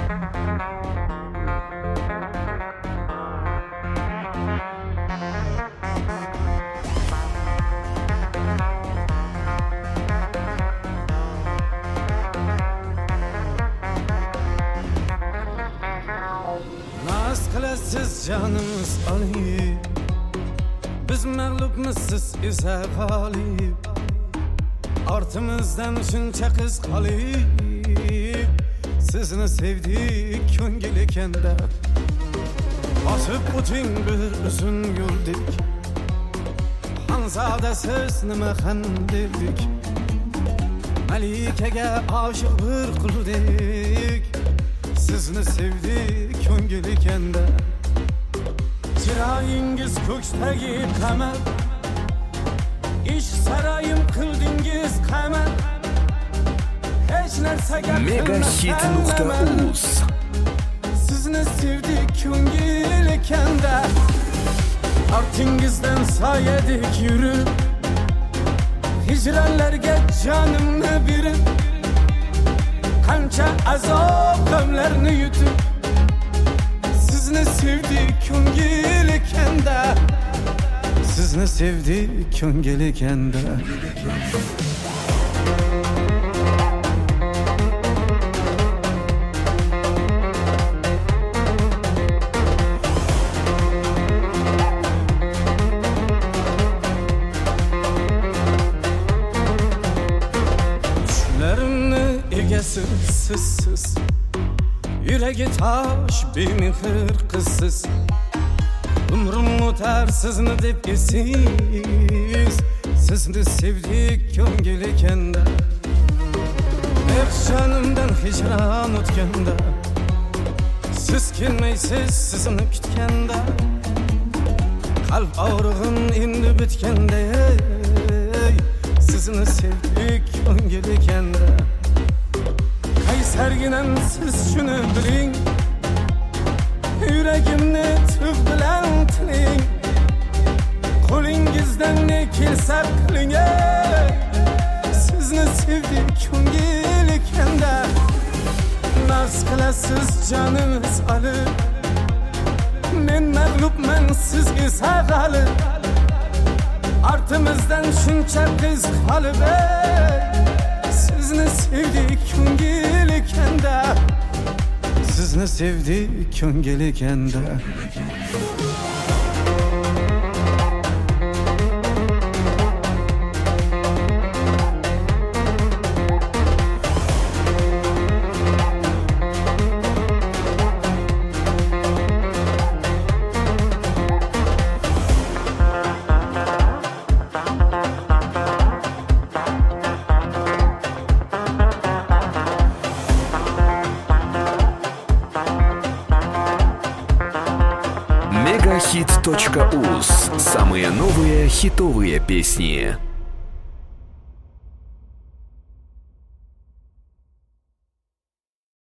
Siz canımız Ali, biz mağlubmiz, siz ise galip. Artımızdan shuncha qiz qolib, sizni sevdik ko'ngil ekanda. Bosib o'ting bir uzun yo'ldik, Hanzada siz nima xandirdik. Malikaga oshiq bir quldik, sizni sevdik ko'ngil ekanda. Chiroyingiz ko'ksdagi qamar, ish saroyim qildingiz qamar. Hech narsaga Megahit.uz sizni sevdik ko'ngil ekanda. Ortingizdan soyadek yurib, hijronlarga jonimni berib, qancha azob g'amlarni yutib, sizni sevdik ko'ngil ekanda. Sizni sevdik ko'ngil ekanda. Düşlerimni egasi sizsiz, yuragi tosh bemehr qizsiz. Umrim o'tar sizni deb esiz, sizni sevdik ko'ngil ekanda. Jonimdan hijron o'tganda, siz kelmaysiz sizni kutganda. Qalb og'rig'im endi bitganda, sizni sevdik ko'ngil ekanda. Qaysarginam siz shuni biling, yuragimni tub bilan tiling. Qo'lingizdan ne kelsa qiling, sizni sevdik ko'ngil ekanda. Naz qilasiz jonimiz Ali, men mag'lubman siz esa g'olib. Ortimizdan shuncha qiz qolib, sizni sevdik ko'ngil ekanda. Sizni sevdik ko'ngil ekanda. Megahit.uz. Самые новые хитовые песни.